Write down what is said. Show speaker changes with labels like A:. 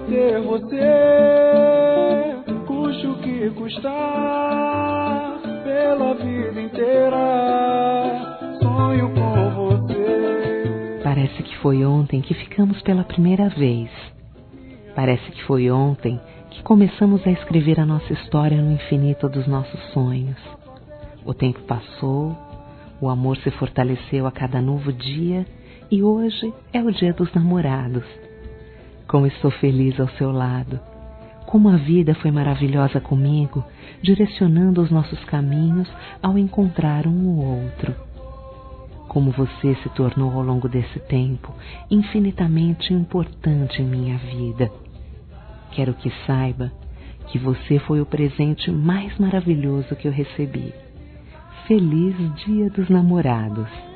A: ter você, custe o que custar, pela vida inteira, sonho com você.
B: Parece que foi ontem que ficamos pela primeira vez. Parece que foi ontem que começamos a escrever a nossa história no infinito dos nossos sonhos. O tempo passou, o amor se fortaleceu a cada novo dia e hoje é o dia dos namorados. Como estou feliz ao seu lado. Como a vida foi maravilhosa comigo, direcionando os nossos caminhos ao encontrar um o outro. Como você se tornou ao longo desse tempo infinitamente importante em minha vida. Quero que saiba que você foi o presente mais maravilhoso que eu recebi. Feliz Dia dos Namorados!